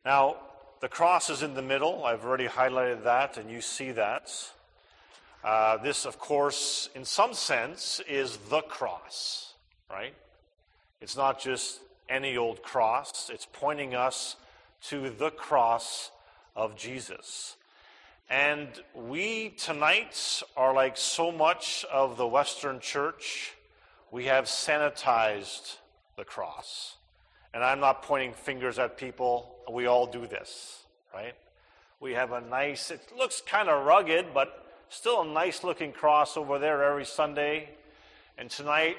Now, the cross is in the middle. I've already highlighted that, and you see that. This, of course, in some sense, is the cross, right? It's not just any old cross. It's pointing us to the cross of Jesus. And we tonight are like so much of the Western church. We have sanitized the cross. And I'm not pointing fingers at people. We all do this, right? We have a nice, it looks kind of rugged, but still a nice looking cross over there every Sunday. And tonight,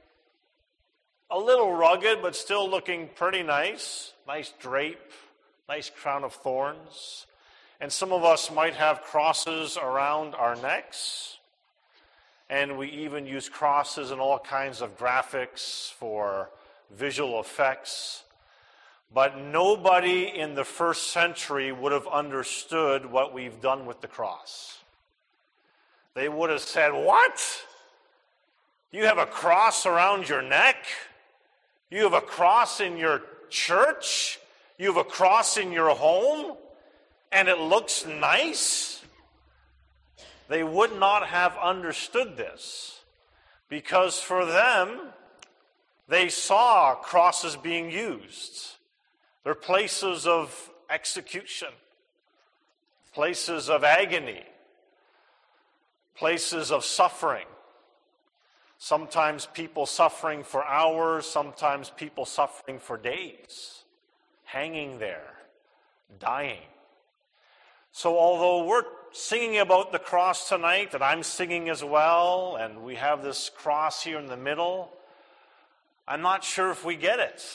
a little rugged, but still looking pretty nice. Nice drape, nice crown of thorns. And some of us might have crosses around our necks. And we even use crosses in all kinds of graphics for visual effects. But nobody in the first century would have understood what we've done with the cross. They would have said, "What? You have a cross around your neck? You have a cross in your church? You have a cross in your home? And it looks nice?" They would not have understood this, because for them, they saw crosses being used. They're places of execution, places of agony, places of suffering. Sometimes people suffering for hours, sometimes people suffering for days, hanging there, dying. So although we're singing about the cross tonight, and I'm singing as well, and we have this cross here in the middle, I'm not sure if we get it.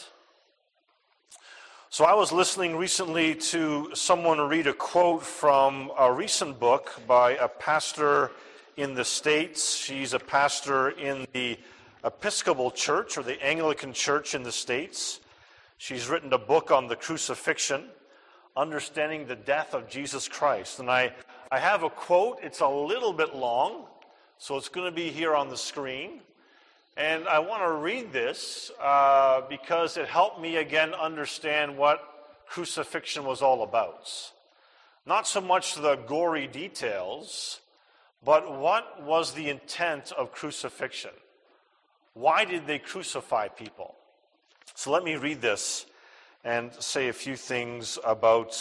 So I was listening recently to someone read a quote from a recent book by a pastor in the States. She's a pastor in the Episcopal Church, or the Anglican Church in the States. She's written a book on the crucifixion, Understanding the Death of Jesus Christ. And I have a quote. It's a little bit long, so it's going to be here on the screen. And I want to read this because it helped me again understand what crucifixion was all about. Not so much the gory details, but what was the intent of crucifixion? Why did they crucify people? So let me read this and say a few things about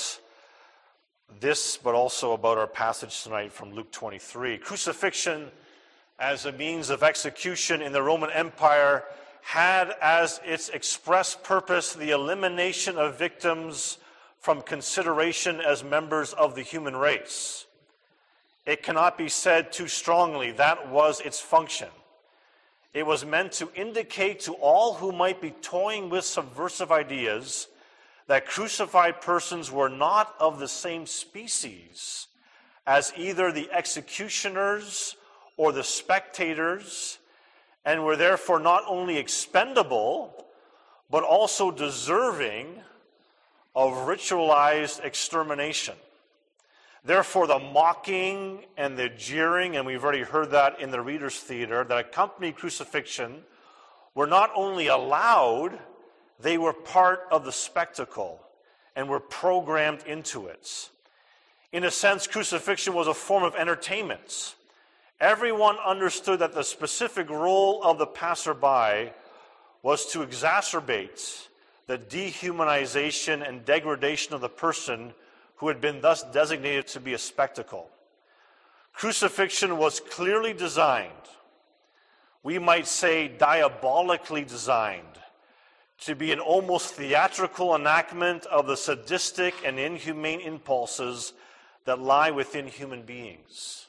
this, but also about our passage tonight from Luke 23. Crucifixion as a means of execution in the Roman Empire had as its express purpose the elimination of victims from consideration as members of the human race. It cannot be said too strongly that was its function. It was meant to indicate to all who might be toying with subversive ideas that crucified persons were not of the same species as either the executioners or the spectators, and were therefore not only expendable, but also deserving of ritualized extermination. Therefore, the mocking and the jeering, and we've already heard that in the Reader's Theater, that accompanied crucifixion were not only allowed, they were part of the spectacle and were programmed into it. In a sense, crucifixion was a form of entertainment. Everyone understood that the specific role of the passerby was to exacerbate the dehumanization and degradation of the person who had been thus designated to be a spectacle. Crucifixion was clearly designed, we might say diabolically designed, to be an almost theatrical enactment of the sadistic and inhumane impulses that lie within human beings.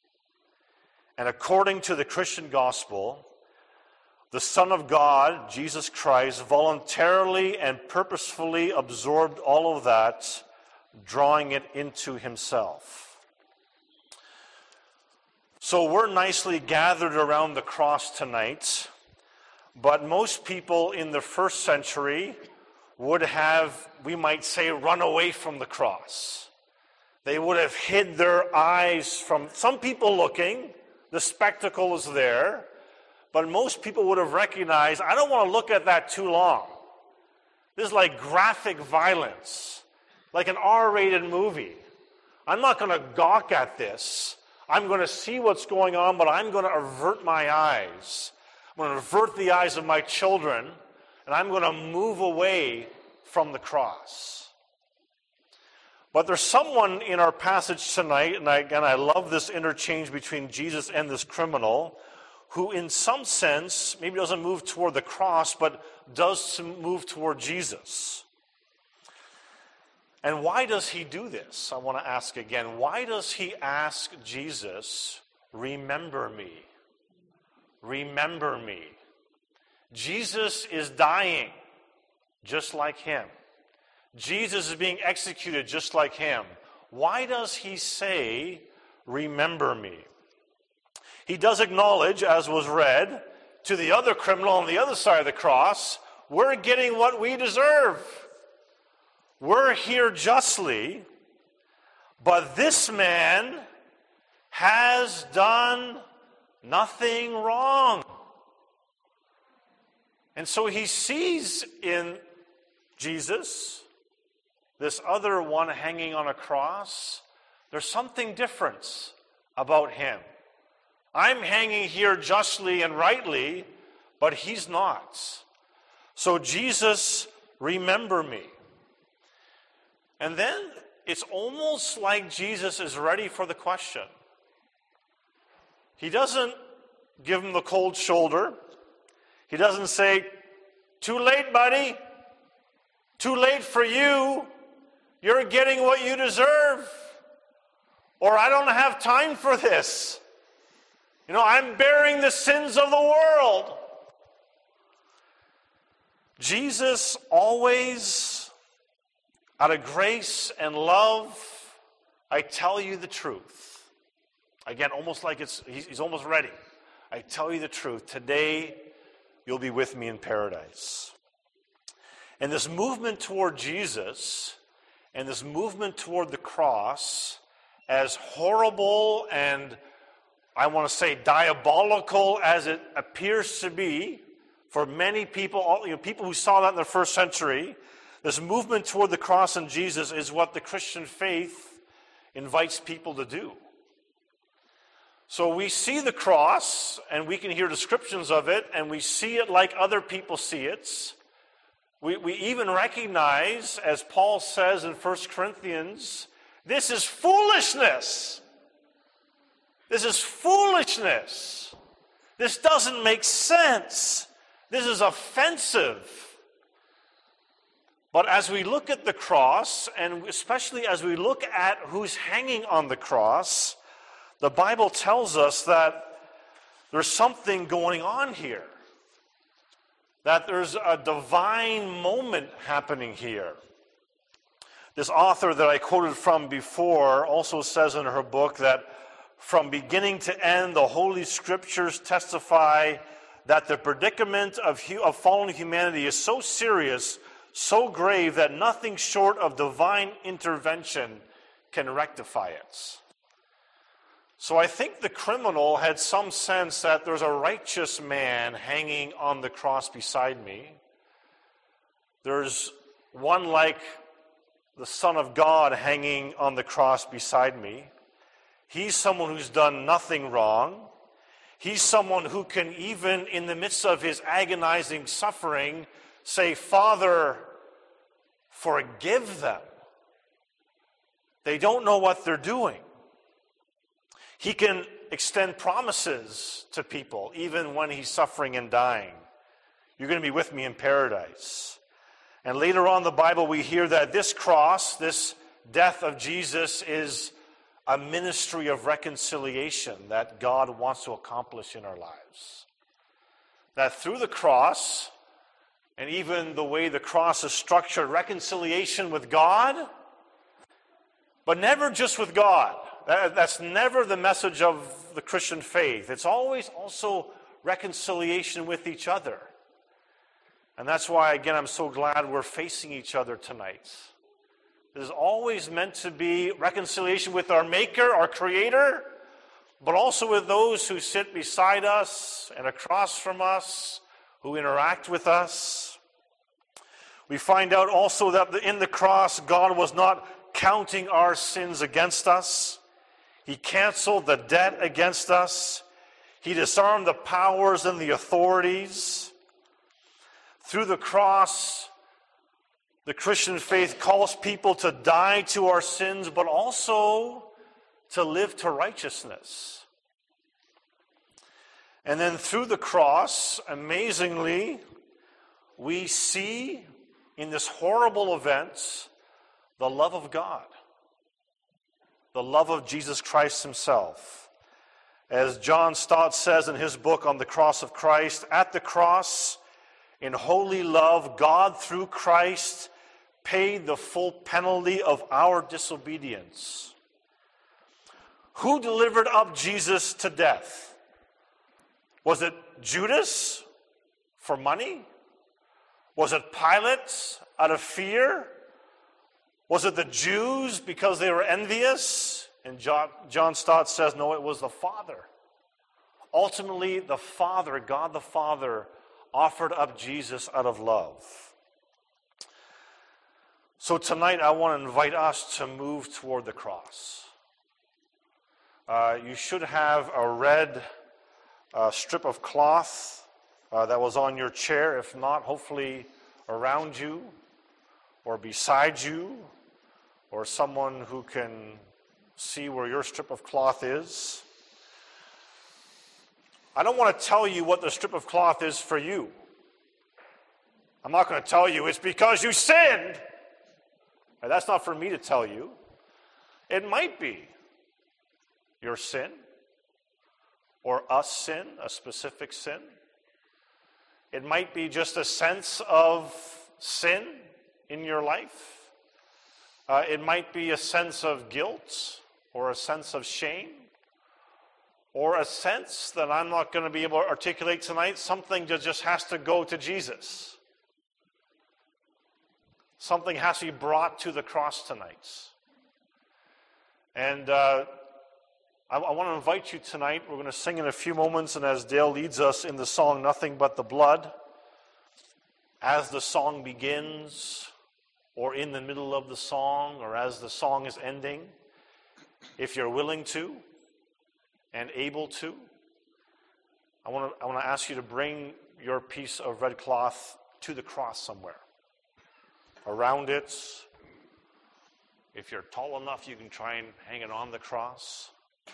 And according to the Christian gospel, the Son of God, Jesus Christ, voluntarily and purposefully absorbed all of that, drawing it into himself. So we're nicely gathered around the cross tonight, but most people in the first century would have, we might say, run away from the cross. They would have hid their eyes from some people looking. The spectacle is there, but most people would have recognized, I don't want to look at that too long. This is like graphic violence. like an R-rated movie. I'm not going to gawk at this. I'm going to see what's going on, but I'm going to avert my eyes. I'm going to avert the eyes of my children, and I'm going to move away from the cross. But there's someone in our passage tonight, and I love this interchange between Jesus and this criminal, who in some sense maybe doesn't move toward the cross, but does move toward Jesus. And why does he do this? I want to ask again. Why does he ask Jesus, remember me? Remember me. Jesus is dying just like him. Jesus is being executed just like him. Why does he say, remember me? He does acknowledge, as was read, to the other criminal on the other side of the cross, we're getting what we deserve. We're here justly, but this man has done nothing wrong. And so he sees in Jesus, this other one hanging on a cross, there's something different about him. I'm hanging here justly and rightly, but he's not. So Jesus, remember me. And then it's almost like Jesus is ready for the question. He doesn't give him the cold shoulder. He doesn't say, too late, buddy. Too late for you. You're getting what you deserve. Or I don't have time for this. I'm bearing the sins of the world. Jesus always, out of grace and love, I tell you the truth. Again, almost like he's almost ready. I tell you the truth. Today, you'll be with me in paradise. And this movement toward Jesus and this movement toward the cross, as horrible and I want to say diabolical as it appears to be for many people, people who saw that in the first century, this movement toward the cross and Jesus is what the Christian faith invites people to do. So we see the cross, and we can hear descriptions of it, and we see it like other people see it. We even recognize, as Paul says in 1 Corinthians, this is foolishness. This is foolishness. This doesn't make sense. This is offensive. But as we look at the cross, and especially as we look at who's hanging on the cross, the Bible tells us that there's something going on here. That there's a divine moment happening here. This author that I quoted from before also says in her book that from beginning to end, the Holy Scriptures testify that the predicament of fallen humanity is so serious, so grave, that nothing short of divine intervention can rectify it. So I think the criminal had some sense that there's a righteous man hanging on the cross beside me. There's one like the Son of God hanging on the cross beside me. He's someone who's done nothing wrong. He's someone who can, even in the midst of his agonizing suffering, say, Father, forgive them. They don't know what they're doing. He can extend promises to people, even when he's suffering and dying. You're going to be with me in paradise. And later on in the Bible, we hear that this cross, this death of Jesus, is a ministry of reconciliation that God wants to accomplish in our lives. That through the cross, and even the way the cross is structured, reconciliation with God, but never just with God. That's never the message of the Christian faith. It's always also reconciliation with each other. And that's why, again, I'm so glad we're facing each other tonight. It is always meant to be reconciliation with our Maker, our Creator, but also with those who sit beside us and across from us, who interact with us. We find out also that in the cross, God was not counting our sins against us. He canceled the debt against us. He disarmed the powers and the authorities. Through the cross, the Christian faith calls people to die to our sins, but also to live to righteousness. And then through the cross, amazingly, we see in this horrible event the love of God, the love of Jesus Christ himself. As John Stott says in his book on the cross of Christ, at the cross, in holy love, God through Christ paid the full penalty of our disobedience. Who delivered up Jesus to death? Was it Judas for money? Was it Pilate out of fear? Was it the Jews because they were envious? And John Stott says, no, it was the Father. Ultimately, the Father, God the Father, offered up Jesus out of love. So tonight I want to invite us to move toward the cross. You should have a red strip of cloth that was on your chair. If not, hopefully around you or beside you, or someone who can see where your strip of cloth is. I don't want to tell you what the strip of cloth is for you. I'm not going to tell you it's because you sinned. And that's not for me to tell you. It might be your sin, or a sin, a specific sin. It might be just a sense of sin in your life. It might be a sense of guilt, or a sense of shame, or a sense that I'm not going to be able to articulate tonight, something that just has to go to Jesus. Something has to be brought to the cross tonight. And I want to invite you tonight. We're going to sing in a few moments, and as Dale leads us in the song, Nothing But the Blood, as the song begins, or in the middle of the song, or as the song is ending, if you're willing to and able to, I want to ask you to bring your piece of red cloth to the cross somewhere. Around it. If you're tall enough, you can try and hang it on the cross.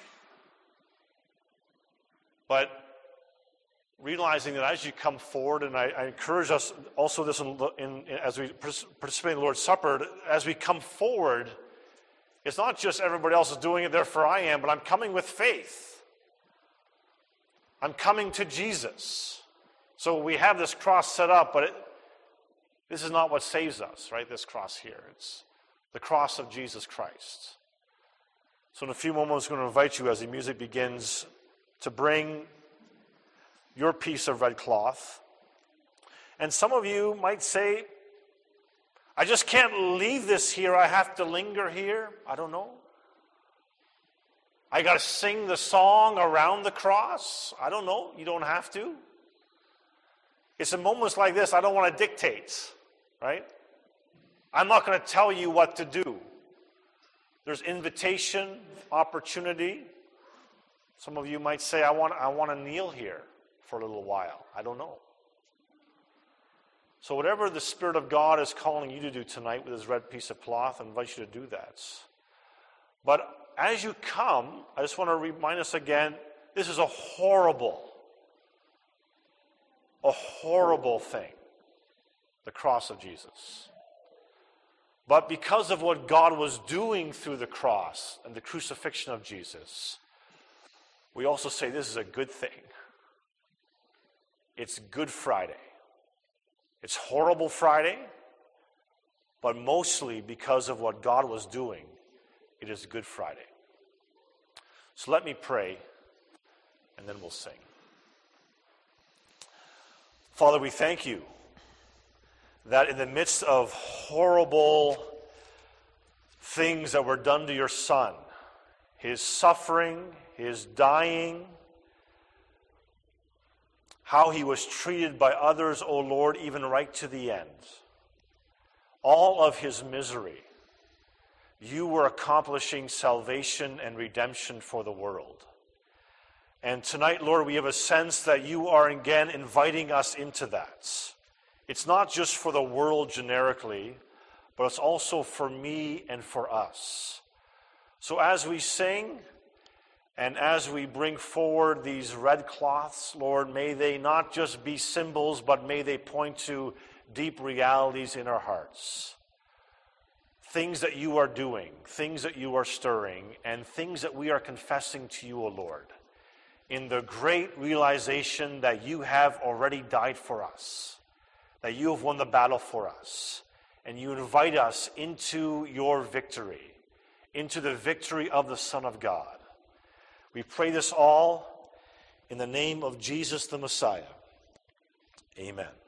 But realizing that as you come forward, and I encourage us also this as we participate in the Lord's Supper, as we come forward, it's not just everybody else is doing it, therefore I am, but I'm coming with faith. I'm coming to Jesus. So we have this cross set up, but this is not what saves us, right? This cross here. It's the cross of Jesus Christ. So in a few moments, I'm going to invite you as the music begins to bring your piece of red cloth. And some of you might say, I just can't leave this here. I have to linger here. I don't know. I got to sing the song around the cross. I don't know. You don't have to. It's in moments like this I don't want to dictate, right? I'm not going to tell you what to do. There's invitation, opportunity. Some of you might say, I want to kneel here for a little while. I don't know. So whatever the Spirit of God is calling you to do tonight with this red piece of cloth, I invite you to do that. But as you come, I just want to remind us again, this is a horrible thing, the cross of Jesus. But because of what God was doing through the cross and the crucifixion of Jesus, we also say this is a good thing. It's Good Friday. It's Horrible Friday, but mostly because of what God was doing, it is Good Friday. So let me pray, and then we'll sing. Father, we thank you that in the midst of horrible things that were done to your Son, his suffering, his dying, how he was treated by others, O Lord, even right to the end. all of his misery, you were accomplishing salvation and redemption for the world. And tonight, Lord, we have a sense that you are again inviting us into that. It's not just for the world generically, but it's also for me and for us. So as we sing and as we bring forward these red cloths, Lord, may they not just be symbols, but may they point to deep realities in our hearts. Things that you are doing, things that you are stirring, and things that we are confessing to you, O Lord, in the great realization that you have already died for us, that you have won the battle for us, and you invite us into your victory, into the victory of the Son of God. We pray this all in the name of Jesus the Messiah. Amen.